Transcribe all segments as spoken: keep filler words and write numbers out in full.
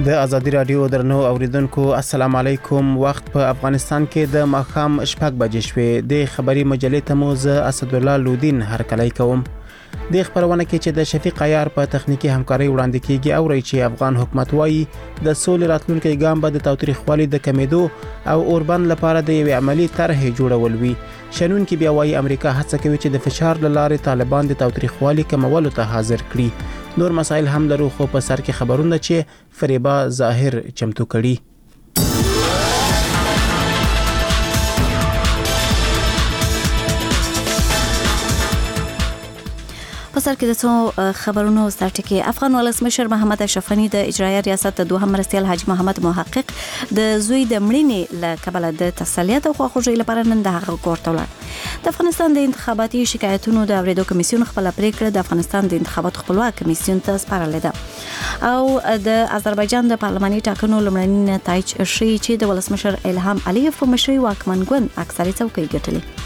د ازادي رادیو درنو اوریدونکو السلام علیکم. وخت په افغانستان کې د ماښام شپږ بجې شوې. د خبري مجلې ته مو زه اسد الله لودین هرکلی کوم. د خبرونه کې چې د شفیق عیار په تخنیکی همکاري وړاندې کیږي او چې افغان حکومت وايي د سولې راتلونکي ګام به د تاوتریخوالي د کمیدو او اوربند لپاره د یو عملی طرح جوړول وي. شنون کې بیا وايي امریکا هڅه کوي چې د فشار لاره طالبان د تاوتریخوالي کمولو ته حاضر کړي. نور مسائل هم لرو خو په سر کې خبرونه چې فریبا ظاهر چمتو کړي. په سر کې د څو خبرونو سترټکی افغان ولسمشر محمد اشرف غنی د اجرایي ریاست د دوهم مرستیال حاجی محمد محقق د زوی د مړینې له کبله د تسلیت او خواخوږۍ لپاره نن د هغه کور ته ولاړ. د افغانستان د انتخاباتي شکایتونو د اوریدو کمیسیون خپل پریکړه د افغانستان د انتخاباتو خپلواک کمیسیون ته سپارلې ده او د آذربایجان د پارلماني ټاکنو لومړني نتایج ښیي چې د ولسمشر الهام علیف په مشرۍ واکمن ګوند اکثري څوکۍ ګټلې.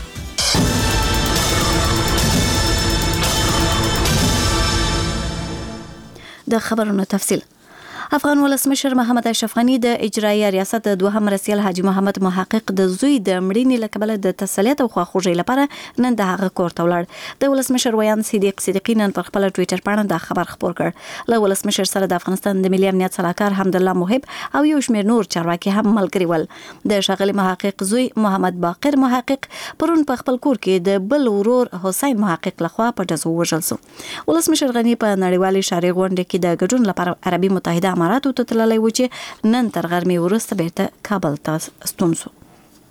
د خبرونو تفصیل. افغان ولسمشر محمد اشرف غنی د اجرایي ریاست د دوهم مرستیال حاجی محمد محقق د زوی د مړینې له کبله د تسلیت او خواخوږۍ لپاره نن د هغه کور ته ولاړ. د ولسمشر ویان صدیق صدیقی نن پر خپل ټوئیټر باندې دا خبر خپور کړ. له ولسمشر سره د افغانستان د ملي امنیت صلاحکار حمدالله محب او یو شمېر نور چارواکي هم ملګري ول. د ښاغلي محقق زوی محمد باقر محقق پرون په خپل کور کې د بل ورور حسین محقق لخوا په ډزو وژل شو. ولسمشر غنی په نړیوالې شارع غونډه کې د ګډون لپاره عربي متحده اماراتو ته تللی و چې نن تر غرمې وروسته بیرته کابل ته ستون شو.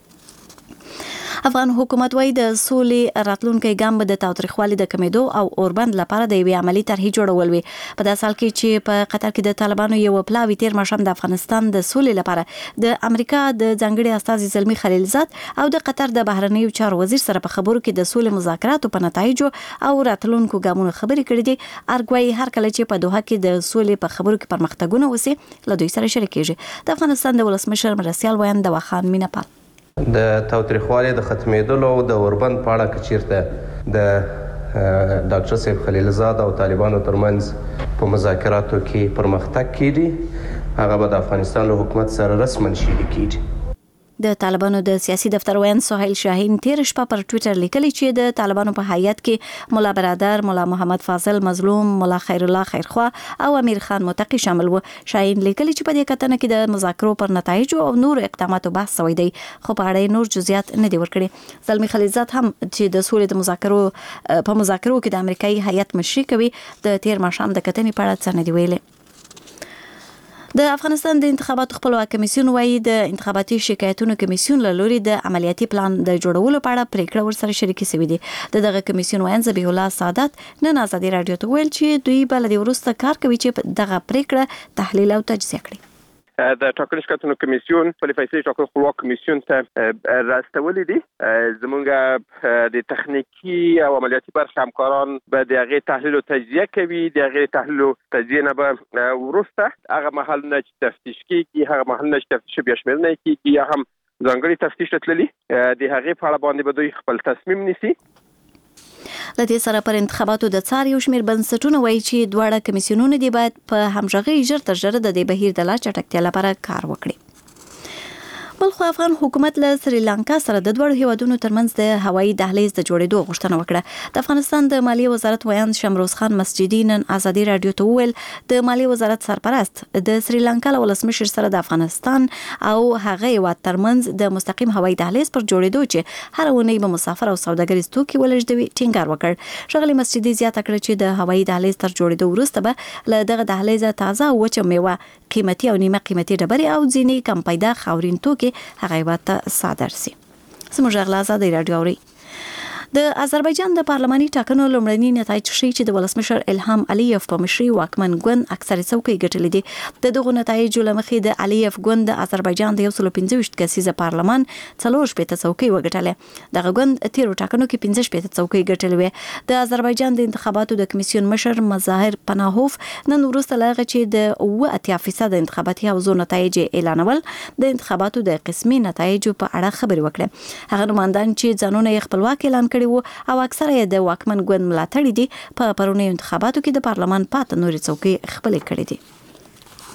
افغان حکومت وايي د سولې راتلونکي ګام به د تاوتریخوالي د کمیدو او اوربند لپاره د یوې عملی طرحې جوړول وي. په داسې حال کې چې په قطر کې د طالبانو یو پلاوی تیر ماښام د افغانستان د سولې لپاره د امریکا د ځانګړي استازي زلمی خلیلزاد او د قطر د بهرنیو چارو وزیر سره په خبرو کې د سولې مذاکراتو په نتایجو او راتلونکو ګامونو خبرې کړې دي. ارګوای هر کله چې په دوحه کې د سولې په خبرو کې پرمختګونه وسي له دوی سره شریکېږي. د افغانستان د ولسمشر مرستیال ویان د وخان مینپال د تاوتریخوالي د ختمېدلو او د اوربند په اړه چیرته د ډاکټر صاحب خلیلزاد او طالبانو ترمنځ په مذاکراتو کې پرمختګ کیږي هغه به د افغانستان له حکومت سره رسما شریک کیږي. د طالبانو د سیاسي دفتر ویان سهیل شاهین تیر شپه پر ټوئیټر لیکلی چې د طالبانو په هیئت کې مولا برادر، مولا محمد فاضل مظلوم، مولا خیر الله خیرخوا او امیر خان متقی شامل وو. شاهین لیکلی چې په دې کتنه کې د مذاکرو پر نتایجو او نور اقداماتو بحث شوی دی خو په اړه نور جزئیات نه دی ورکړي. زلمی خلیلزاد هم چې د سولې د مذاکرو په مذاکرو کې د امریکایي هیئت مشري کوي د تیر ماښام د کتنې په اړه څه نه دی ویلي. د افغانستان د انتخاباتو خپلواک کمیسیون وايي د انتخاباتي شکایتونو کمیسیون له لوري د عملیاتي پلان د جوړولو په اړه پریکړه ورسره شریکه شوې ده. د دغه کمیسیون ویان ذبیح الله سعادت نن ازادي رادیو ته ویل چې دوی بل د ورسته کار کوي چې دغه پریکړه تحلیل او تجزیه کړي. د ټاکنو شکایتونو کمیسیون په فیصلې ټاکنو خپلواک کمیسیون ته راستولې دي. زمونږ د تخنیکی او عملیاتي برخه همکاران به د هغې تحلیل او تجزیه کوي. د هغې تحلیل او تجزیه نه به وروسته هغه محلونه چې تفتیش کېږي هغه محلونه چې تفتیش بیا شمېرنه کېږي یا هم ځانګړي تفتیش ته تللي د هغې په اړه باندې به دوی خپل تصمیم نیسي. له دې سره پر انتخاباتو د څار یو شمېر بنسټونه وایي چې دواړه کمیسیونونه دي باید په همغږۍ ژر تر ژره د دې بهیر د لا چټکتیا لپاره کار وکړي. بلخو افغان حکومت له سریلانکا سره د دوړو هیوادونو ترمنځ د هوایي دهلیز د جوړېدو غوښتنه وکړه. د افغانستان د مالیې وزارت ویان شمروز خان مسجدي نن ازادي رادیو ته وویل د مالیې وزارت سرپرست د سریلانکا له ولسمشر سره د افغانستان او هغه هیواد ترمنځ د مستقیم هوایي دهلیز پر جوړېدو چې هر اونۍ به مسافر او سوداګریز توکي ولېږدوي ټینګار وکړ. ښاغلي مسجدي زیاته کړه چې د هوایي دهلیز تر جوړېدو وروسته به له دغه دهلیزه تازه وچه میوه، قیمتي او نیمه قیمتي ډبرې او ځینې کم پیدا خاورین توکي هغه هیواد ته صادر سي. زموږ غلا ازادي رادیو اوري. د آذربایجان د پارلماني ټاکنو لومړني نتایج ښیي چې د ولسمشر الهام علیف په مشرۍ واکمن ګوند اکثري څوکۍ ګټلې دي. د دغو نتایجو له مخې د علیف ګوند د آذربایجان د یو سل پنځه ویشت کسیزه پارلمان څلور شپېته څوکۍ وګټلې. دغه ګوند تیرو ټاکنو کې پنځه شپېته څوکۍ ګټلې وې. د آذربایجان د انتخاباتو د کمیسیون مشر مظاهر پناهوف نن وروسته له هغه چې د اوه اتیا فیصد انتخاباتي حوزو نتایج اعلانول د انتخاباتو د قسمي نتایجو په اړه خبرې وکړې. هغه نمایندان چې ځانونه یې خپلواک اعلان او اکثره یې د واکمن ګوند ملاتړي دي په پرونیو انتخاباتو کې د پارلمان پاتې نورې څوکۍ خپلې کړې دي.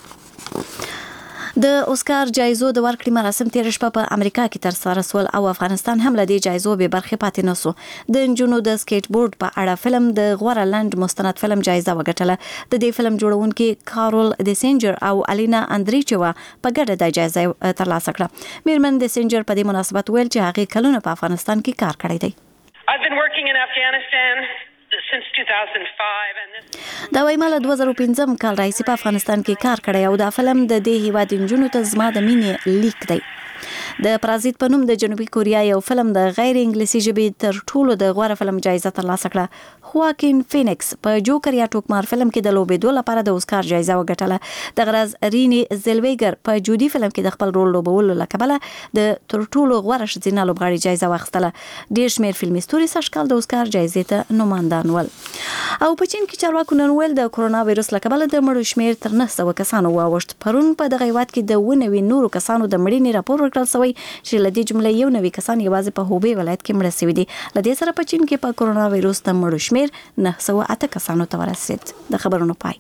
د اوسکار جایزو د ورکړې مراسم تیر شپه په امریکا کې تر سره سول او افغانستان هم له دې جایزو به برخه پاتې نسو. د انجونو د سکیټ بورډ په اړه فلم د غوره لند مستند فلم جایزه وګټله. د دې فلم جوړونکي کارول دیسنجر او الینا اندریچوا په ګډه د جایزه ترلاسه کړه. میرمن دیسنجر په دې مناسبت ویل چې هغه کلونه په افغانستان کې کار کړی دی. I've been working in Afghanistan since two thousand five and this دا وايي مال دوه زره پنځم کال راځي په افغانستان کې کار کړی او دا فلم د دې هیواد انجونو ته زما د مینې لیک دی. د پرازیت په نوم د جنوبي کوریا یو فلم د غیر انګلیسي ژبې تر ټولو د غوره فلم جایزه ترلاسه کړه. خواکین فینکس په جوکر یا ټوکمار فلم کې د لوبېدو لپاره د اوسکار جایزه وګټله. د غرض رینی زلویګر په جودي فلم کې د خپل رول لوبولو لکبله د تر ټولو غوره ښځینه لوبغاړي جایزه واخیستله. ډېر شمېر فلمي ستوري سږکال د اوسکار جایزې ته نوماندان ول. او په چین کې چارواکو نن ویل د کرونا وایرس لکبله د مړو شمېر تر نه سوه کسانو واوښت. پرون په دغه هیواد کې د اووه نوي نورو کسانو د مړینې راپور ورکړل شوی چې له دې جملې یو نوي کسان یوازې په هوبې ولایت کې مړه شوي دي. له دې سره په چین کې په کرونا وایرس د مړو شمېر نه سوه اته کسانو ته ورسېد. د خبرونو پای.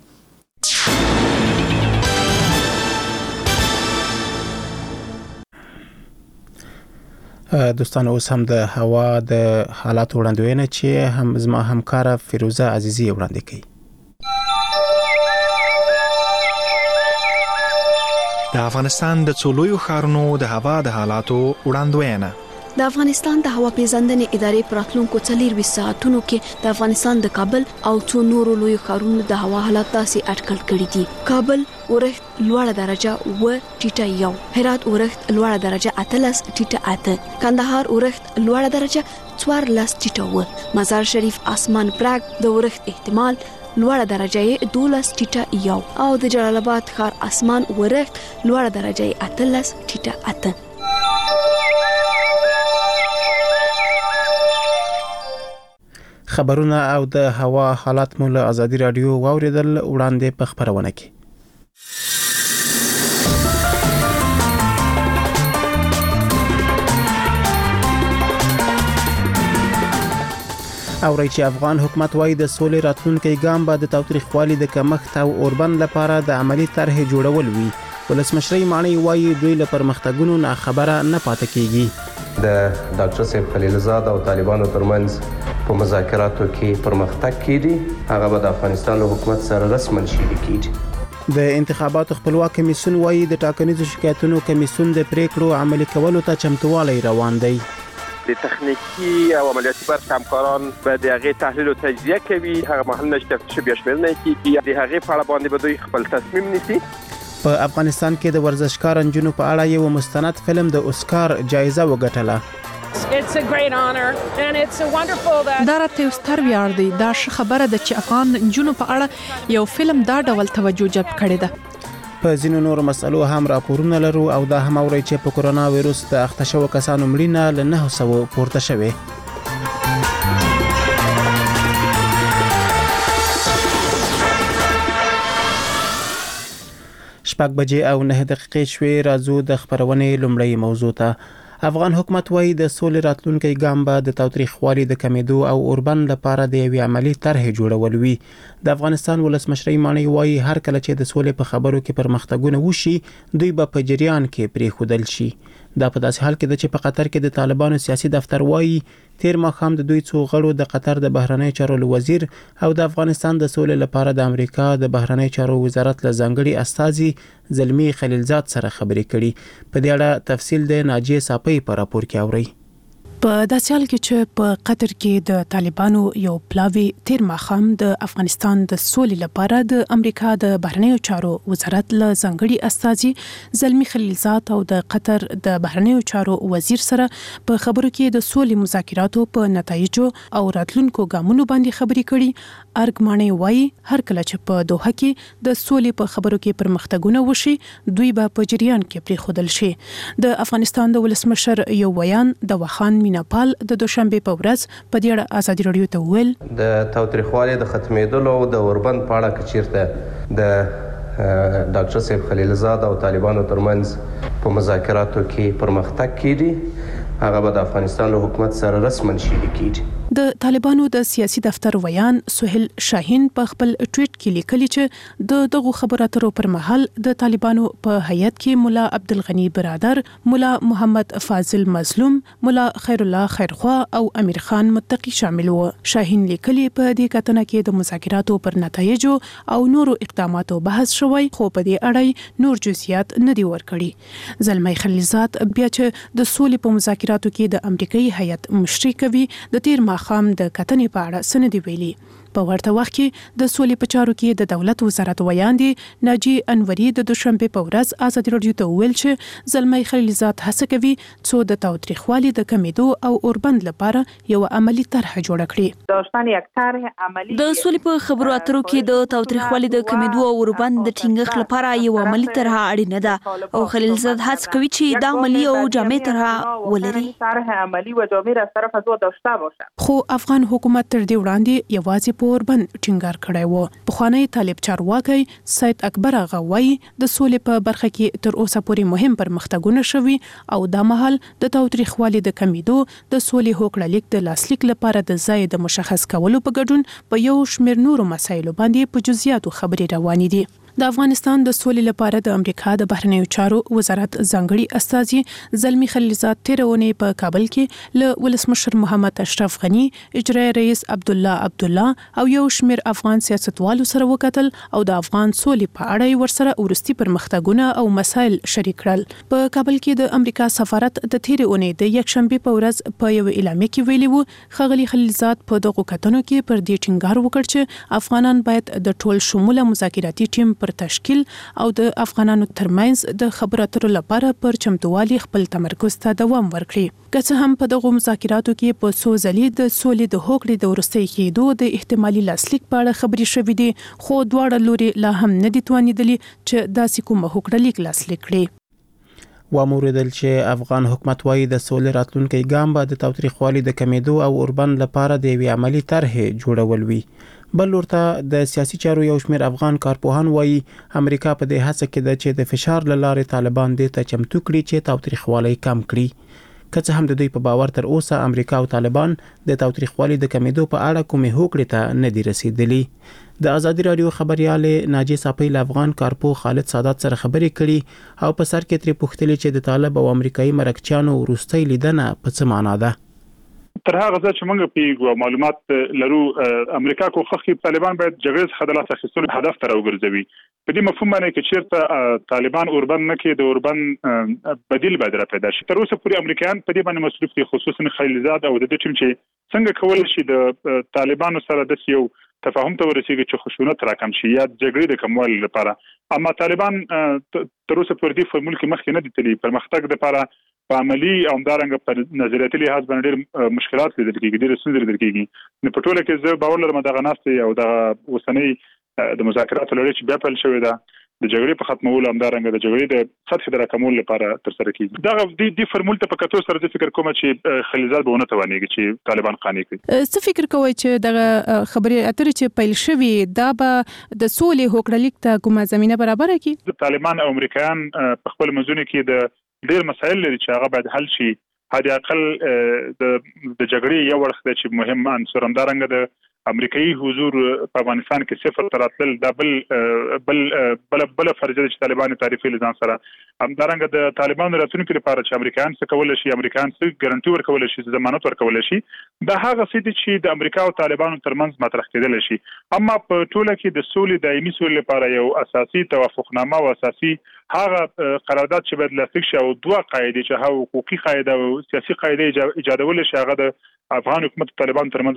دوستان اوس هم د هوا د حالات وړاندوینه چې هم زما همکاره فیروزه عزیزی وړاندې کوي. د افغانستان د څولویو ښارونو د هوا د حالاتو وړاندوینه. د افغانستان د هوا پیژندنې ادارې په راتلونکو څلور ساعتونو کې د افغانستان د کابل او څو نورو لویو ښارونو د هوا حالات داسې اټکل کړي دي. کابل اورښت لوړه درجه و ټیټه یو، هرات اورښت لوړه درجه اتلس ټیټه اته، کندهار اورښت لوړه درجه څوارلس ټیټه و، مزار شریف اسمان پراګ د اورښت احتمال لوړه درجه دولس ټیټه یو او د جلال آباد ښار اسمان اورښت لوړه درجه اتلس ټیټه اته. خبرونه او د هوا حالات مو له ازادي رادیو واوریدل. وړاندې په خبرونه کې اوري چې افغان حکومت وايي د سولې راتلونکي ګام به د تاوتریخوالي د کمښت او اوربند لپاره د عملی طرحې جوړول وي. ولسمشر مانی وايي دوی له پرمختګونو نه خبره نه پاتې کیږي. د ډاکټر صاحب خلیلزاد او طالبانو ترمنځ په مذاکراتو کې پرمختګ کیږي، هغه به د افغانستان له حکومت سره رسماً شریک کیږي. د انتخاباتو خپلواک کمیسیون وايي د ټاکنیزو شکایتونو کمیسیون د پریکړو عملي کولو ته چمتووالی روان دی. د تخنیکی او عملیاتي برخه همکاران به د هغې تحلیل او تجزیه کوي، هغه مهال نه چې تفتیش بیا شمېرنه کیږي، د هغې په اړه باندې به دوی خپل تصمیم نیسي. په افغانستان کې د ورزشکار انجونو په اړه یو مستند فلم د اوسکار جایزه وګټله. It's a great honor and it's a wonderful that دا راته یو ستر ویاړ دی. دا ښه خبره ده چې افغان انجونو په اړه یو فلم دا ډول توجه جلب کړې ده. په ځینو نورو مسلو هم راپورونه لرو او دا هم اوري چې په کرونا وایرس د اخته شوو کسانو مړینه له نه سوه پورته شوې. شپږ بجې او نه دقیقې شوې. راځو د خبرونې لومړی موضوع ته. افغان حکومت وايي د سولې راتلونکي ګام به د تاوتریخوالي د کمیدو او اوربند لپاره د یوې عملی طرحې جوړول وي. د افغانستان ولسمشر مانی وايي هر کله چې د سولې په خبرو کې پرمختګونه وشي دوی به په جریان کې پریښودل شي. دا په داسې حال کې ده چې په قطر کې د طالبانو سیاسي دفتر وايي تیر ماښام د دوی څو غړو د قطر د بهرنی چارو وزیر او د افغانستان د سولې لپاره د امریکا د بهرنی چارو وزارت له ځانګړي استازي زلمی خلیلزاد سره خبرې کړي. په دې اړه تفصیل د ناجیه صافی په راپور کې اوري. په داسې حال کې چې په قطر کې د طالبانو یو پلاوی تیر ماښام د افغانستان د سولې لپاره د امریکا د بهرنیو چارو وزارت له ځانګړي استازي زلمی خلیلزاد او د قطر د بهرنیو چارو وزیر سره په خبرو کې د سولې مذاکراتو په نتایجو او راتلونکو ګامونو باندې خبرې کړي. ارګماني وایي هر کله چې په دوحه کې د سولې په خبرو کې پرمختګونه وشي دوی به په جریان کې پریښودل شي. د افغانستان د ولسمشر یو بیان د وخان میناپال د دوشنبه په ورځ په دې اړه ازادي رادیو ته ویل د تاوتریخوالي د ختمېدلو او د اوربند په اړه کچیرته د ډاکټر صاحب خلیلزاد او طالبانو ترمنځ په مذاکراتو کې پرمختګ کیږي، هغه به د افغانستان له حکومت سره رسماً شریک کیږي. د طالبانو د سیاسي دفتر ویان سهیل شاهین په خپل ټویټ کې لیکلي چې د دغه خبرو اترو پر مهال د طالبانو په هیئت کې مولا عبدالغنی برادر، مولا محمد فاضل مظلوم، مولا خیر الله خیرخوا او امیر خان متقی شامل وو. شاهین لیکلي په دې کتنه کې د مذاکراتو پر نتایجو او نورو اقداماتو بحث شوی، خو په دې اړه نور جزئیات نه دی ورکړي. زلمی خلیلزاد بیا چې د سولې په مذاکراتو کې د امریکایي هیئت مشري کوي، د تیر ماښام د کتنې په اړه څه نه دی ویلي. په ورته وخت کې د سولې په چارو کې د دولت وزارت ویاندې ناجی انوري د دوشنبه په ورځ ازادي راډیو ته ویل چې زلمی خلیلزاد هڅه کوي څو د تاوتریخوالي د کمیدو او اوربند لپاره یو عملی طرح جوړ کړي. داشتن یک طرح عملی د سولې په خبرو اترو کې د تاوتریخوالي د کمیدو او اوربند د ټینګښت لپاره یو عملی طرح اړینه ده او خلیلزاد هڅه کوي چې د عملی او جامع طرح ولري. طرح عملی و جامع از طرف از داشته باشه. خو افغان حکومت تر دې وړاندې یوازې اوربند ټینګار کړی وو. پخوانی طالب چارواکي سید اکبر غوي د سولې په برخه کې تر اوسه پورې مهم پرمختګونه شوي او د مهال د تاوتریخوالي د کمیدو د سولې هوکړه لیک د لاسلیک لپاره د ځای د مشخص کولو په ګډون په یو شمېر نورو مسایلو باندې په جزئیاتو خبرې روانې دي. د افغانستان د سولې لپاره د امریکا د بهرنیو چارو وزارت ځانګړي استازي زلمی خلیلزاد تیرونه په کابل کې له ولسمشر محمد اشرف غنی، اجرایی رئیس عبد الله عبد الله او یو شمېر افغان سیاستوالو سره وکتل او د افغان سولې په اړه ورسره ورستي پرمختګونه او مسایل شریک کړل. په کابل کې د امریکا سفارت د تیرونه د یکشنبه په ورځ په یو اعلامیه کې ویلي وو خغلی خلیلزاد په دغه کتنو کې پر دې ټینګار وکړ چې افغانان باید د ټول شموله مذاکراتي ټیم پر تشکیل او د افغانانو ترمنځ د خبرو اترو لپاره پر چمتووالي خپل تمرکز ته دوام ورکړي. که څه هم په دغه مذاکراتو کې په څو ځلې د سولې د هوکړې د وروستۍ کېدو د احتمالي لاسلیک په اړه خبرې شوې دي، خو دواړه لوري لا هم نه دي توانیدلي چې داسې کومه هوکړه لیک لاسلیک کړي. واموریدل چې افغان حکومت وايي د سولې راتلونکي ګام به د تاوتریخوالي د کمیدو او اوربند لپاره د یوې عملی طرحې جوړول وي. بل ورته د سیاسي چارو یو شمېر افغان کارپوهان وايي امریکا په دې هڅه کې ده چې د فشار له لارې طالبان دې ته چمتو کړي چې تاوتریخوالي کم کړي. که څه هم د دوی په باور تر اوسه امریکا او طالبان د تاوتریخوالي د کمیدو په اړه کومې هوکړې ته نه دي رسیدلي. د ازادي راډیو خبريال ناجی صاپی له افغان کارپو خالد سادات سره خبرې کړي او په سر کې ترې پوښتلي چې د طالب او امریکایي مرکچیانو وروستۍ لیدنه په څه معنا ده. تر هغه ځکه چې موږ په معلومات لرو امریکا کوښښ کوي طالبان باید جګړې څخه د لاس اخیستلو هدف ته راوګرځوي. په دې مفهوم باندې چې چیرته طالبان اوربند نه کې د اوربند بدیل باید را پیدا شي. تر اوسه پورې امریکایان په دې باندې مصروف دي، خصوصا خلیلزاد او د دې ټیم چې څنګه کول شي د طالبانو سره د یو تفاهم ته ورسیږي چې خشونت راکم شي یا جګړې د کموالي لپاره. اما طالبان تر اوسه پورې د فرمول کې مخکې نه دي تللي. پرمختګ لپاره په عملی او همدارنګه په نظریاتي لحاظ باندې ډېر مشکلات لیدل کېږي، ډېر ستونزې لیدل کېږي. نو په ټوله کې زه باور لرم دغه ناستې او د اوسنۍ د مذاکراتو لړۍ چې بیا پیل شوې ده د جګړې په ختمولو همدارنګه د جګړې د سطحې د راکمولو لپاره ترسره کېږي. دغه د دې فرمول ته په کتو سره زه فکر کوم چې خلیلزاد به ونه توانېږي چې طالبان قانع کړي. څه فکر کوئ چې دغه خبرې اترې چې پیل شوې دا به د سولې هوکړه لیک ته کومه زمینه برابره کړي؟ طالبان او امریکایان په خپل منځونو کې د ډېر مسایل لري چې هغه باید حل شي. حد اقل د د جګړې یو اړخ دی چې مهم عنصر همدارنګه د امریکایي حضور په افغانستان کې صفر تر راتلل دا بل بل بل بل فرض دي چې طالبان تعریفي لزان سره همدارنګه د طالبانو راتلونکو لپاره چې امریکایان څه کول شي، امریکایان څه ګارانټي ورکول شي، ضمانت ورکول شي، دا هغه څه دي چې د امریکا او طالبانو ترمنځ مطرح کېدل شي. اما په ټوله کې د سولې دایمي سولې لپاره یو اساسي توافقنامه او اساسي هغه قرارداد چې باید لاسلیک شي او دوه قاعده چې هغه حقوقي قاعده او سیاسي قاعده ایجادول شي هغه د افغان حکومت طالبان ترمنځ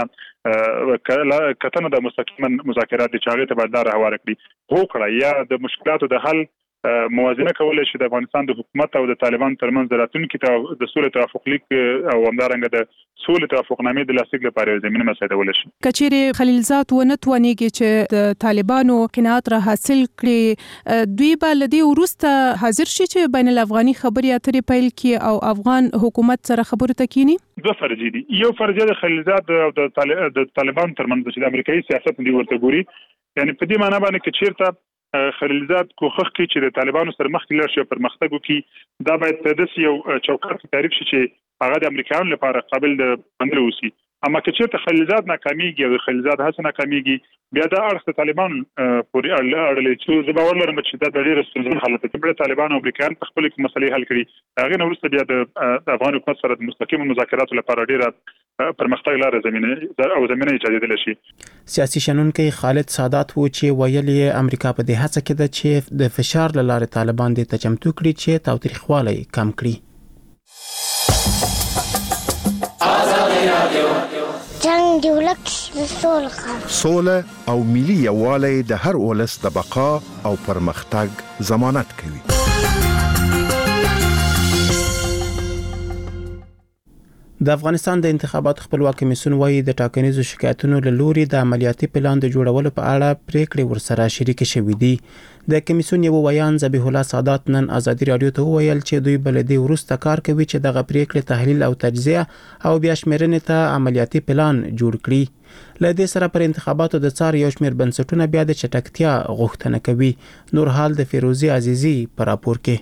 مستقیمه کتنه د مستقیما مذاکرات چې هغه ته باید لاره هواره کړي. هوکړه یا د مشکلاتو د حل موازنه کولای شي د افغانستان د حکومت او د طالبان ترمنځ د راتلونکي د سولې توافق لیک او همدارنګه د سولې توافقنامې د لاسلیک لپاره زمينه مساعدول شي. کچېره خلیلزاد ونه توانېږي چې د طالبانو قناعت را حاصل کړي، دوی به لدی ورسته حاضر شي چې بین الافغاني خبرې اترې پیل کړي او افغان حکومت سره خبرو ته کینی. دوه فرض دي. یو فرض د خلیلزاد او د طالبان ترمنځ چې د امریکایي سیاست دی ورته ګوري، یعنی په دې معنی باندې چې چیرته خلیلزاد کوښښ کوي چې د طالبانو سره مخکې لاړ شي او پرمختګ وکړي، دا باید په داسې یو چوکاټ کې تعریف شي چې هغه د امریکایانو لپاره قابل د منلو وي. اما که چېرته خلیلزاد ناکامېږي او خلیلزاد هڅه ناکامېږي بیا دا اړخ د طالبان پورې اړه چې زه باور لرم چې دا ډېر ستونزمن حالت دی چې طالبان او امریکایان په خپل کې مسلې حل کړي هغه نو وروسته بیا د افغان حکومت سره د مستقیم مذاکراتو لپاره ډېر پرمختګ لاره زمينه او زمينه ایجادېدل شي. سیاسي شنونکي خالد سادات و چې ویلي امریکا په دې هڅه کې ده چې د فشار لاره طالبان د تجمتو کړي چې تاوتریخوالی کم کړي. جنگ دی ولک سوله سوله او ملي یووالی د هر ولس د بقا او پرمختګ ضمانت کوي. د افغانستان د انتخاباتو خپلواک کمیسیون وايي د ټاکنیزو شکایتونو له لوري د عملیاتي پلان د جوړولو په اړه پریکړې ورسره شریک شوې دي. د کمیسیون یو ویان ذبیح الله سادات نن ازادي رادیو ته ویل چې دوی بلدي ورسته کار کوي چې دغه پریکړې تحلیل او تجزیه او بیا شمیرنې ته عملیاتي پلان جوړ کړي. له دې سره پر انتخاباتو د څار یو شمېر بنسټونه بیا د چټکتیا غوښتنه کوي. نور حال د فیروزي عزیزی پر راپور کې.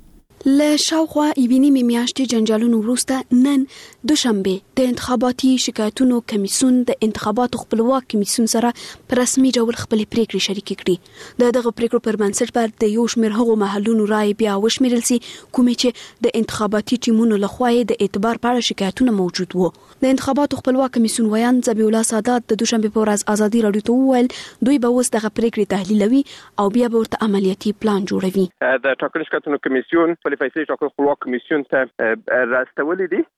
له شاوخوا ایبینی میاشتې جنجالونو وروسته نن دوشنبه د انتخاباتي شکایتونو کمیسیون د انتخاباتو خپلواک کمیسیون سره په رسمي ډول خپل پریکړې شریک کړي. د دغه پریکړو پر بنسټ بر د یو شمېر هغو محلونو رائے بیا وشمیرل سي کومې چې د انتخاباتي ټیمونو لخوا د اعتبار په اړه شکایتونه موجود وو. د انتخاباتو خپلواک کمیسیون ویان ذبیح الله سادات د دوشنبه په ورځ ازادي رادیو ته وویل دوی به اوس دغه پریکړې تحلیلوي او بیا به ورته عملیاتي پلان جوړوي. د ټاکنیز شکایتونو کمیسیون په فیصله ټاکنو خپلواک کمیسیون ته راستولې دي.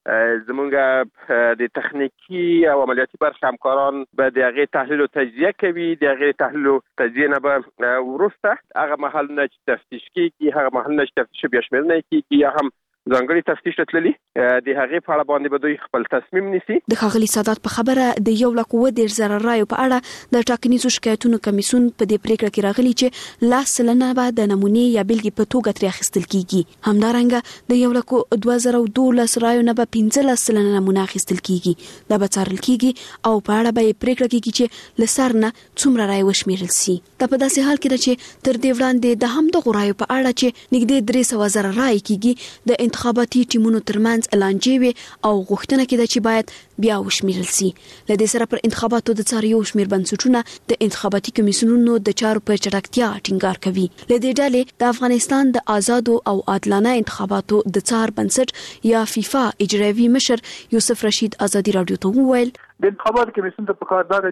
زمونږ د تخنیکی او عملیاتي برخه همکاران به د هغې تحلیل او تجزیه کوي. د هغې تحلیل او تجزیه نه به وروسته هغه محلونه چې تفتیش کیږي هغه محلونه چې تفتیش بیا شمیرنه کیږي یا هم ځانګړي تفتیش تللی د هغې په اړه باندې به دوی خپل تصمیم نیسي. د ښاغلي سادات په خبره د یو لک اووه دېرش زره رایو په اړه د ټاکنیزو شکایتونو کمیسیون په دې پریکړه کې راغلي چې لس سلنه به د نمونې یا بېلګې په توګه ترې اخیستل کیږي. همدارنګه د یو لک دوه زره دولس رایو نه به پنځلس سلنه نمونه اخیستل کیږي. دا به څارل کیږي او په اړه به یې پریکړه کیږي چې له سر نه څومره رایې وشمیرل سي. دا په داسې حال کې ده چې تر دې وړاندې د همدغو رایو په اړه چې نږدې درې سوه زره رایې کیږي د انتخاباتي ټیمونو ترمنځ اعلانجې وي او غوښتنه کېده چې باید بیا وشمیرل سي. له دې سره پر انتخاباتو د څار یو شمېر بنسټونه د انتخاباتي کمیسیونونو د چارو پر چټکتیا ټینګار کوي. له دې ډلې د افغانستان د آزادو او عادلانه انتخاباتو د څار بنسټ یا فیفا اجرایوي مشر یوسف رشید ازادي رادیو ته وویل د انتخاباتو کمیسیون ته پکار ده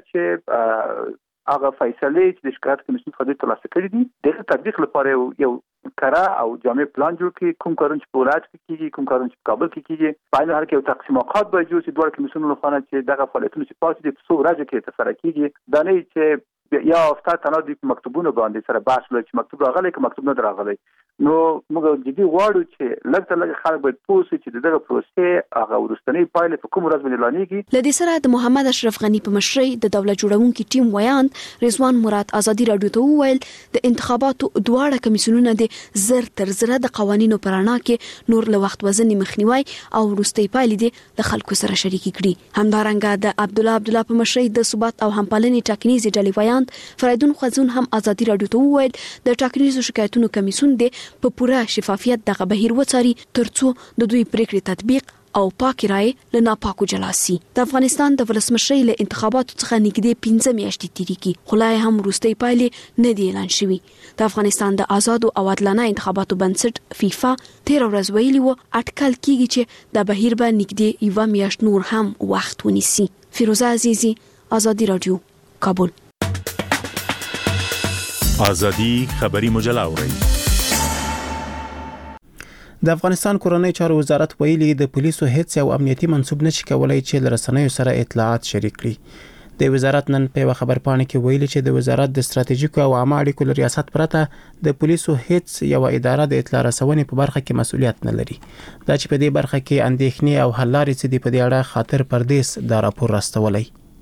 چې هغه فیصله چې د شکایت کمیسیون څخه د ترلاسه کړي دي د تطبیق لپاره یو کارا او جامع پلان جوړ کړي. کوم کارونه چې په ولایت کې کیږي کوم کارونه چې په کابل کې کیږي په عین حال کې یو تقسیمات به جوړ شي دوه کمیسیونونو لخوا چې دغه فعالیتونه چې پاتې دي په څو ورځې کې ترسره کیږي. دا نه چې یا هفته تنه د مکتوبونو باندې سره بحث لري چې مکتوب راغلی که مکتوب نه راغلی. نو موږ جدي غواړو چې لږ تر لږه خلک باید پوه شي چې دغه پروسې هغه وروستنۍ پایلې په کوم ورځ باندې اعلانېږي. له دې سره د محمد اشرف غني په مشرۍ د دولت جوړونکي ټیم ویان رضوان مراد ازادي رادیو ته وویل د انتخاباتو دواړه کمیسیونونه د زر تر زره د قوانینو په رڼا کې نور له وخت وزنې مخنیوي او وروستۍ پایلې د له خلکو سره شریکې کړي. همدارنګه د عبد الله عبد الله په مشرۍ د ثبات او همپالنې ټاکنیزې ډلې ویان فریدون خزون هم ازادي رادیو ته وویل د ټاکنیزو شکایتونو کمیسیون د په پوره شفافیت دغه بهیر وڅاري ترڅو د دوی پریکړې تطبیق او پاکي رایې له ناپاکو جلا سي. د افغانستان د ولسمشرۍ له انتخاباتو څخه نږدې پنځه میاشتې تیریږي خو لا هم وروستۍ پایلې نه دي اعلان شوي. د افغانستان د آزادو او عادلانه انتخاباتو بنسټ فیفا تېره ورځ ویلي و اټکل کیږي چې د بهیر به نږدې یوه میاشت نور هم وخت ونیسي. فیروزه عزیزی ازادي رادیو کابل. ازادي خبری مجله اورئ. د افغانستان کورنۍ چارو وزارت ویلي د پولیسو هیڅ یو امنیتي منسوب نشي کولای چې له رسنیو سره اطلاعات شریک کړي. د وزارت نن په خبر پاڼه کې ویلي چې د وزارت د ستراتیژیکو او عامه اړیکو ریاست پرته د پولیسو هیڅ یو اداره د اطلاع رسونې په برخه کې مسؤلیت نه لري. دا چې په دې برخه کې اندېښنې او حل لارې څه دي په دې اړه خاطر پردیس دا راپور راستولی.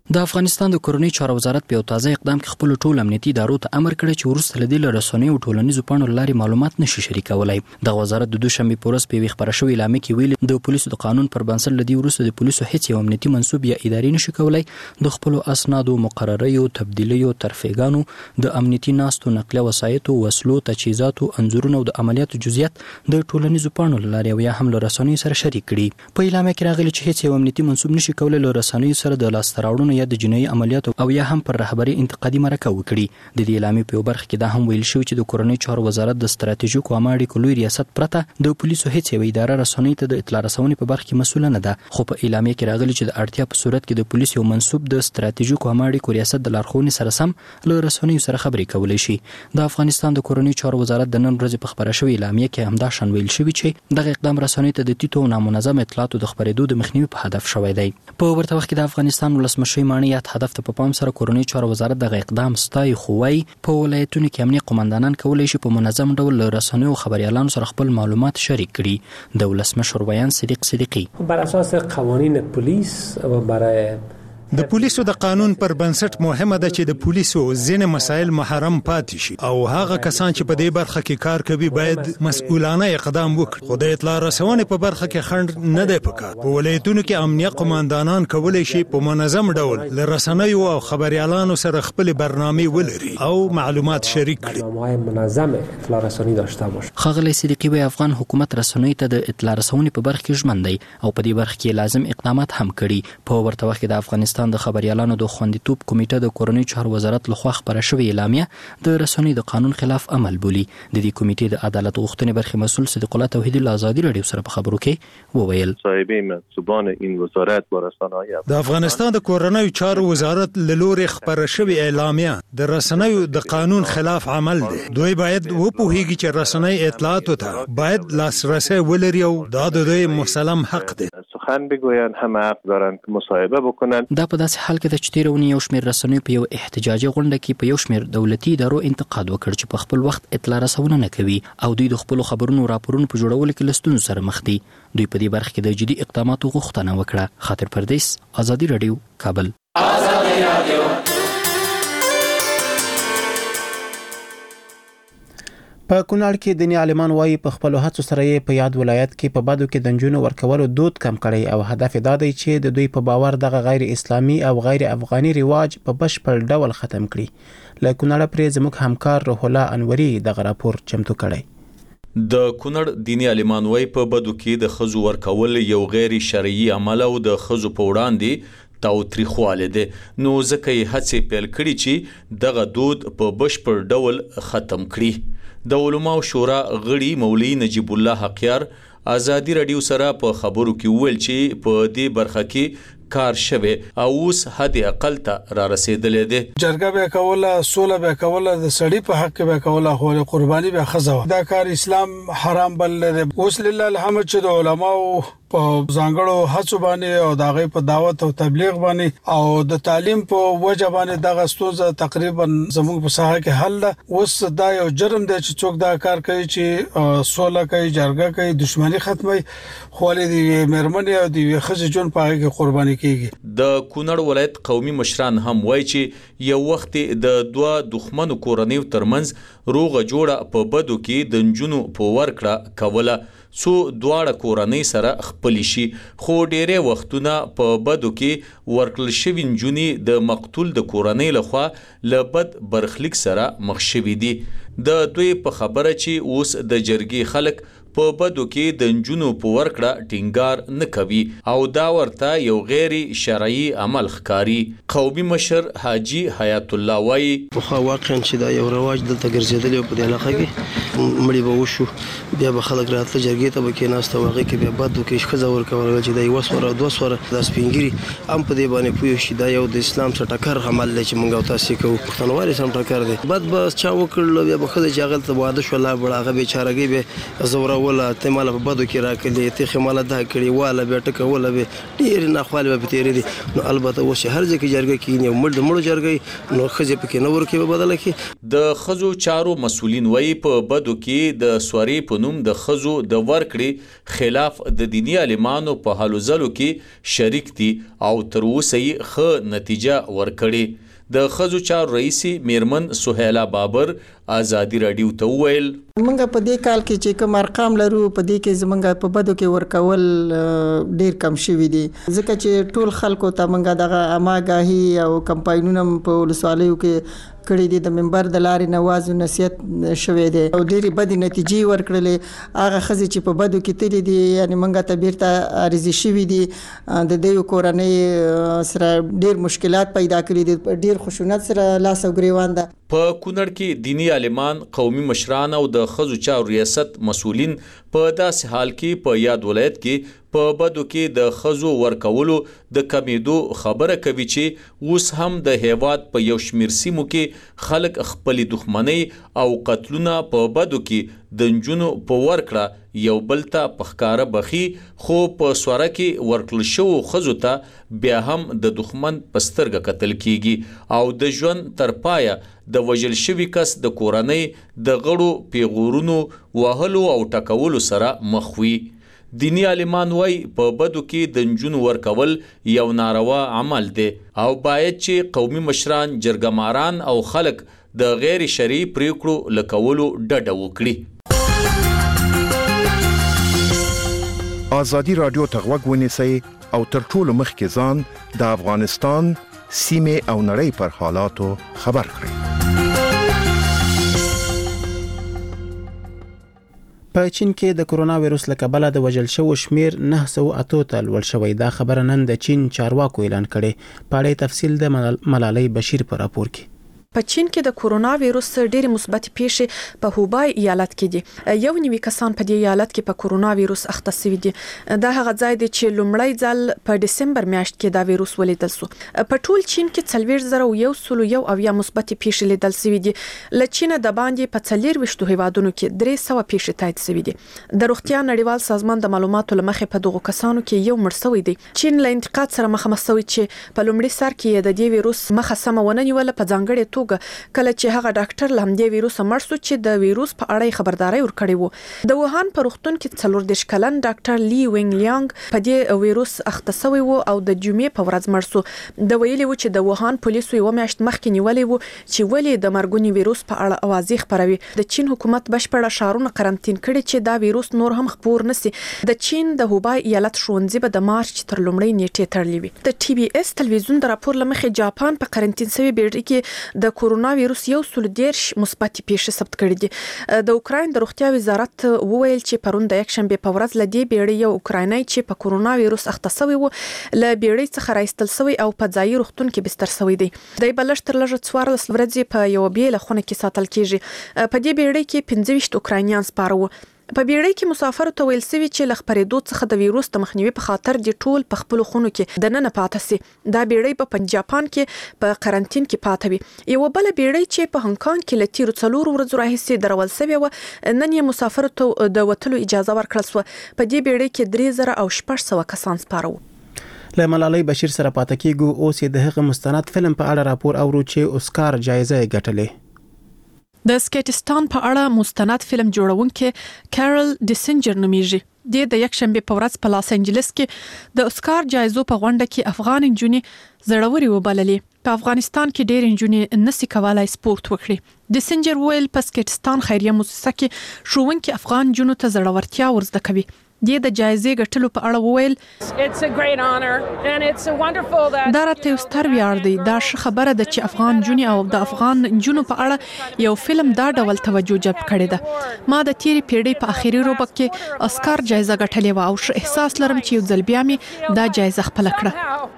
د افغانستان د کورنۍ چارو وزارت په یو تازه اقدام کې خپل ټول امنیتي ادارو ته امر کړی چې وروسته له دې له رسنیو او ټولنیزو پاڼو له لارې معلومات نشي شریکولای. د وزارت د دوشنبه په ورځ په یوه خبره شوې اعلامیه کې ویلي د پولیسو د قانون پر بنسټ له دې وروسته د پولیسو هیڅ یو امنیتي منصوب یا ادارې نشي کولای د خپل اسنادو، مقرریو، تبدیلیو، ترفیګانو، د امنیتي ناستو، نقلیه وسایطو، وسلو، تجهیزاتو، انځورونو او د عملیاتو جزئیات د ټولنیزو پاڼو له لارې او یا هم له رسنیو سره شریک کړي. په اعلامیه کې راغلي چې هیڅ یو امنیتي منصوب نشي کولای له رسنیو سره د لاسته راوړنو یا د جنایي عملیاتو او یا هم پر رهبری انتقادي مرکه وکړي. د دې اعلامیې په یو برخه کې دا هم ویل شوی چې د کورنۍ چارو وزارت د ستراتیژیکو عامه اړیکو لوی ریاست پرته د پولیسو هیڅ یوه اداره رسنۍ ته د اطلاع رسونې په برخه کې مسؤله نه ده. خو په اعلامیه کې راغلي چې د اړتیا په صورت کې د پولیس یو منصوب د ستراتیژیکو عامه اړیکو ریاست د لارښوونې سره سم له رسنیو سره خبرې کولی شي. د افغانستان د کورنۍ چارو وزارت د نن ورځې په خبره شوې اعلامیه کې همدا شان ویل شوی چې دغه اقدام رسنۍ ته د ټیټو او نامنظم اطلاعاتو د خپرېدو د مخنیوي په هدف شوی دی. په ورته وخت کې د افغانستان ولسمشر مانیات هدف ته په پام سره کورنۍ چارو وزارت دغه اقدام ستایي، خو وايي په ولایتونو کې امنیه قومندانان کولی شي په منظم ډول له رسنیو او خبریالانو سره خپل معلومات شریک کړي. د ولسمشر بیان صدیق صدیقی: بر اساس قوانین پلیس و برای د پولیسو د قانون پر بنسټ مهمه ده چې د پولیسو ځینې مسایل محرم پاتې شي او هغه کسان چې په دې برخه کې کار کوي باید مسؤلانه اقدام وکړي. خو د اطلاع رسونې په برخه کې خنډ نه دی پکار. په ولایتونو کې امنیه قومندانان کولی شي په منظم ډول له رسنیو او خبریالانو سره خپل برنامه ولري او معلومات شریک کړي. منظم اطلاع رسونی داشته باشه. ښاغلی صدیقی وایي افغان حکومت رسنیو ته د اطلاع رسونې په برخه کې ژمن دی او په دې برخه کې لازم اقدامات هم کړي. په ورته وخت کې د افغانستان د خبریالانو د خوندیتوب کمیټه د کورنۍ چارو وزارت لخوا خبره شوې اعلامیه د رسنیو د قانون خلاف عمل بولي. د دې کمیټې د عدالت غوښتنې برخې مسؤل صدیق الله توحیدی له آزادي رادیو سره په خبرو کې وویل: صاحبین منصوبان این وزارت و رسنیو د افغانستان د کورنۍ چارو وزارت له لوري خبره شوې اعلامیه د رسنیو د قانون خلاف عمل دی. دوی باید وپوهیږي چې رسنۍ اطلاعاتو ته باید لاسرسی ولري او دا د دوی مسلم حق دی. سخن بگویند، همه حق دارند که مصاحبه بکنند. دا په داسې حال کې د چې تېره اونۍ یو شمېر رسنیو په یو احتجاجي غونډه کې په یو شمېر دولتي ادارو انتقاد وکړ چې په خپل وخت اطلاع رسونه نه کوي او دوی د خپلو خبرونو او راپورونو په جوړولو کې له ستونزو سره مخ دي. دوی په دې برخه کې د جدي اقداماتو غوښتنه وکړه. خاطر پردیس، آزادي رادیو، کابل. آزادي رادیو. په کونړ کې دیني عالمان وایي په خپلو هڅو سره یې په یاد ولایت کې په بدو کې د نجونو ورکولو دود کم کړی او هدف دا دی چې د دوی په باور دغه غیر اسلامي او غیر افغاني رواج په بشپړ ډول ختم کړي. له کونړ پرې زموږ همکار روح الله انوري دغه راپور چمتو کړی. د کونړ دیني عالمان وایي په بدو کې د ښځو ورکول یو غیر شرعي عمل او د ښځو په وړاندې تاوتریخواله ده، نو ځکه یې هڅې پیل کړي چې دغه دود په بشپړ ډول ختم کړي. د علماء شورا غړي مولوي نجیب الله حقیار آزادي رادیو سره په خبرو کې ویل چې په دې برخه کې کار شوه او اوس حد اقل ته را رسیدلې ده. جرګه به کوله، سوله به کوله، د سړی په حق به کوله، خو قرباني به خزاوه. دا کار اسلام حرام بل لري. اوس لله الحمد چې د علماء په ځانګړو هڅو باندې او دغه په دعوت او تبلیغ باندې او د تعلیم په وجه باندې دغه ستونزه تقریبا زموږ په ساحه کې حل ده. اوس دا یو جرم دی چې څوک دا کار کوي چې سوله کوي، جرګه کوي، دښمنی ختمي، خو له دې مرمنې او د خزې جون په هغه کې قرباني کیږي. د کونړ ولایت قومي مشران هم وایي چې یو وخت د دوه دښمنو کورنیو ترمنځ روغه جوړه په بدو کې د نجونو په ورکړه کوله سو دواړه کورنۍ سره خپل شي، خو ډېرې وختونه په بدو کې ورکړل شوي نجونې د مقتول د کورنۍ لخوا له بد برخلیک سره مخ شوي دي. د دوی په خبره چې اوس د جرګې خلک په بدو کې د نجونو په ورکړه ټینګار نه کوي او دا ورته یو غیر شرعي عمل ښکاري. قومي مشر حاجی حیات الله وایي خو واقعا چې دا یو رواج دلته ګرځېدلی او په دې علاقه کې مړي به وشو، بیا به خلک راتله جرګې ته به کېناسته او هغې کې بیا بدو کې ښځه ورکول چې دا یوه سوره دوه سوره دا سپین ږیري هم په دې باندې پوه شي دا یو د اسلام سره ټکر عمل دی چې موږ او تاسې کوو. پښتونوالي سره ټکر دی. بد به چا وکړل بیا به ښځه چې هغه ته واده شوه لا بړه هغه بېچارهګۍ به زوروي ولا ته مال په بدو کې راکلي ته خماله ده کړي والا به ټکه ولا به ډیر نه خپل به تیری دي نو البته و چې هر ځکه جرګه کې یو مړ د مړو جرګې نو خځه پکې نو ورکه به بدل کې د خزو چارو مسولین وای په بدو کې د سوري په نوم د خزو د ورکړي خلاف د دینی عالمانو په حلو ځلو کې شریک دي او تر اوسه یې ښه نتیجه ورکړي د خزو چارو رئیسي میرمن سهیلا بابر آزادی رادیو ته ویل موږ په دې کال کې چې کوم ارقام لرو په دې کې زمونږ په بدو کې ورکول ډیر کم شوی دي ځکه چې ټول خلکو ته موږ دغه اماګاهي او کمپاینونه په ولسوالیو کې کړي دي د منبر د لارې نواز او نصیحت شوی دی او ډېری بدې نتیجې ورکړلې هغه ښځې چې په بدو کې تللي دي یعنې موږ ته بیرته عارضي شوي دي د دوی کورنۍ سره ډېر مشکلات پیدا کړي دي ډېر خشونت سره لاس او ګریوان ده په کونړ کې دینی عالمان قومي مشران او د خزو چارو ریاست مسؤلین په داسې حال کې په یاد ولایت کې په بدو کې د خزو ورکولو د کمیدو خبره کوي چې اوس هم د هیواد په یو شمیر سیمو کې خلک خپل دښمنۍ او قتلونه په بدو کې د نجونو په ورکړه یو بل ته په ښکاره بخي خو په سوره کې ورکړل شوو خزو ته بیا هم د دښمن په سترګه کتل کیږي او د ژوند تر پایه د وژل شوي کس د کورنۍ د غړو پیغورونو وهلو او ټکولو سره مخ وي دینی عالمان وای په بدو کې د نجونو ورکول یو ناروا عمل دی او باید چې قومي مشران جرګماران او خلک د غیر شرعي پریکړو لکولو ډډه وکړي آزادی رادیو ته غوږ ونیسئ او تر ټولو مخکې ځان د افغانستان سیمې او نړۍ پر حالاتو خبر کړئ په چین کې د کرونا وایروس له کبله د وژل شوو شمیر نهه سوه اته ته لوړ شوی دا خبره نن د چین چارواکو اعلان کړي په اړه تفصیل د ملالۍ بشیر په راپور کې په چین کې د کرونا وایروس ډېر مثبت پیښې په هوبای ایالت کې دي یو نیوي کسان په دې ایالت کې په کرونا وایروس اخته شوي دي دا هغه ځای دی چې لومړی ځل په دسمبر میاشت کې دا وایروس ولیدل شو په ټول چین کې څلوېښت زره یو سل یو اویا مثبت پیښې لیدل شوي دي له چین د باندې په څلوېښت هیوادونو کې درې سوه پیښې تایید شوي دي د روغتیا نړیوال سازمان د معلوماتو له مخې په دغو کسانو کې یو مړ شوی دی چین له انتقاد سره مخامخ شوی چې په لومړي سر کې د دې وایروس مخه سمه ونه نیوله په ځانګړې توګه کله چې هغه ډاکټر له همدې وایروس مړ شو چې د وایروس په اړه خبرداري ورکړې وو د ووهان په روغتون کې څلور دېرش کلن ډاکټر لی وینګ یانګ په دې وایروس اخته شوی وو او د جمعې په ورځ مړ شو د ویلي وو چې د ووهان پولیسو یو میاشت مخکې نیولې وو چې ولې د مرګونی وایروس په اړه اوازې خپروي د چین حکومت بشپړه ښارونه قرنطین کړي چې دا وایروس نور هم خپور نشي د چین د هوبای ایالت ښوونځي به د مارچ تر لومړۍ نیټې تړلې وي د ټي بي اس تلویزیون د راپور لمخې جاپان په قرنطین شوی بیړۍ کې د کرونا وایروس یو سل دیرش مثبت پیښې ثبت کړي دي د اوکراین د روغتیا وزارت وویل چې پرون د یک شنبه په ورځ له دې بیړۍ یو اوکرایني چې په کرونا وایروس اخته شوی وو له بیړۍ څخه راایستل شوی او په ځایي روغتون کې بستر شوی دی د بلش تر لږه څوارلس ورځې په یو بیل خونه کې ساتل کیږي په دې بیړۍ کې پنځه ویشت اوکراینیان سپاره وو په بیړۍ کې مسافر ته ویل شوی چې له خپرېدو څخه د وایروس د مخنیوي په خاطر د ټول په خپل خونو کې د نن پاتې سي دا بیړۍ په جاپان کې په قرنطین کې پاتې وي یو بل بیړۍ چې په هنګ کانګ کې لتیرو څلور ورځې راهیسې درول شوی و نن یې مسافر ته د وتلو اجازه ورکړل شو په دې بیړۍ کې درې زره او شپږ سوه کسان سپاره وو له ملالۍ بشیر سره پاتې کیږو اوس د هغه مستند فلم په اړه راپور اورو چې اسکار جایزه یې ګټلې د سکیټستان په اړه مستند فلم جوړونکي کارل ډیسنجر نومیږي د یک شنبه په ورځ په لاس انجلس کې د اسکار جایزو په غونډه کې افغان انجونې زړوري وبللې په افغانستان کې ډېر انجونې نسي کولای سپورت وکړي ډیسنجر ویل په سکیټستان خیریه مؤسسه کې ښوونکي افغان جنونو ته زړورتیا ورزده کوي د د جایزې ګټلو په اړه وویل دا راته یو ستر ویاړ دی دا ښه خبره ده چې افغان جونې او د افغان جنونو په اړه یو فلم دا ډول توجه جلب کړی ده ما د تیری پیړۍ په اخیری روبک کې اسکار جایزه ګټلې و او ښه احساس لرم چې یو ځل بیا مې دا جایزه خپل کړه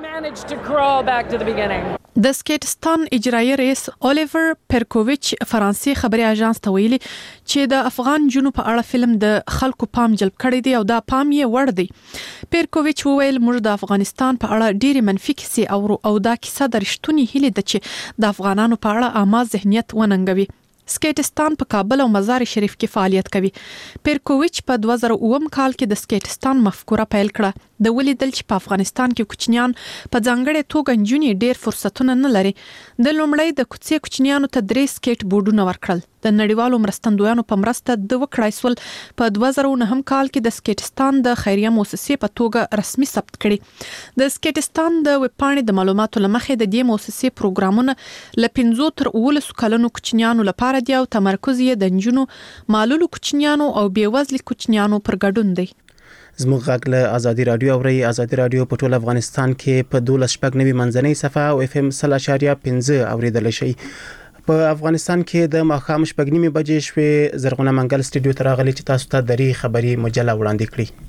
د سکیټستان اجرایی رئیس الیور پرکوویچ فرانسې خبري اژانس ته ویلي چې د افغان جنو په اړه فلم د خلکو پام جلب کړی دی او دا پام یې وړ دی پرکوویچ وویل موږ د افغانستان په اړه ډېری منفي کیسې او او دا کیسه د رښتونی هیله ده چې د افغانانو په اړه عامه ذهنیت وننګوي سکیټستان په کابل او مزار شریف کې فعالیت کوي. پیرکوویچ په دوه زره اووه کال کې د سکیټستان مفکوره پیل کړه. د ولیدل چې په افغانستان کې کوچنیان په ځانګړې توګه نجونې ډېر فرصتونه نه لري. د لومړی د کوڅې کوچنیانو ته درې سکیټ بورډونه ورکړل. د نړیوالو مرستندویانو په مرسته د وکړای سول په دوه زره نهم کال کې د سکیټستان د خیریه مؤسسې په توګه رسمي ثبت کړي. د سکیټستان د وپاڼې د معلوماتو لمخې د دې مؤسسې پروګرامونه ل پنځه تر اوولس کلونو کوچنیانو لپاره دی او تمرکز یې د نجونو، معلولو کوچنیانو او بیوزلي کوچنیانو پر ګډون دی. زموږ غږ له ازادي رادیو اوري. ازادي رادیو په ټول افغانستان کې په دولس شپږ نوي منځنۍ صفحه او اف ام صفر اشاریه پنځه اوریدل شي. په افغانستان کې د ماښام شپږ نیمې بجې شوې. زرغونه منګل سټډیو ته راغلي چې تاسو ته درې خبري مجله وړاندې کړي.